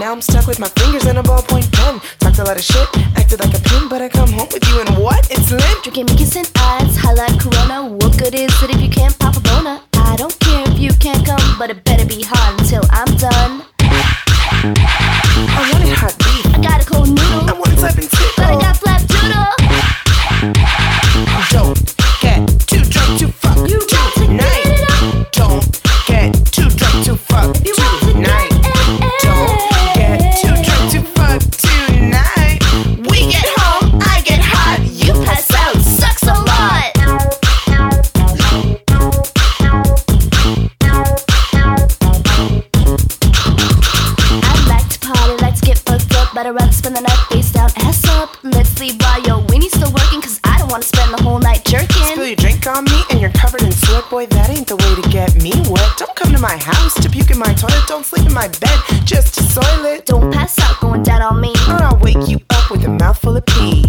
Now I'm stuck with my fingers and a ballpoint pen. Talked a lot of shit, acted like a pimp, but I come home with you and what? It's lit. Drinking me kissing eyes, highlight Corona. What good is it if you can't pop a boner? I don't care if you can't come, but it better be hot until I'm done. I wanted hot beef. I got a cold noodle. I wanted type and tickle. But I got flap doodle. Don't get too drunk to fuck You got to tonight. get it up. Don't get too drunk to fuck If you want to tonight. Don't get too drunk to fuck tonight. We get home, I get hot, you pass out, sucks a lot. I like to party, like to get fucked up, but I'd rather spend the night face down, ass up. Let's sleep while your weenie's still working, cause I don't wanna spend the whole night jerking. Spill your drink on me and you're covered in sweat. Boy, that ain't the way to get me wet. Don't come to my house to puke in my toilet. Don't sleep in my bed just to soil it. Don't pass out going down on me. Or I'll wake you up with a mouthful of pee.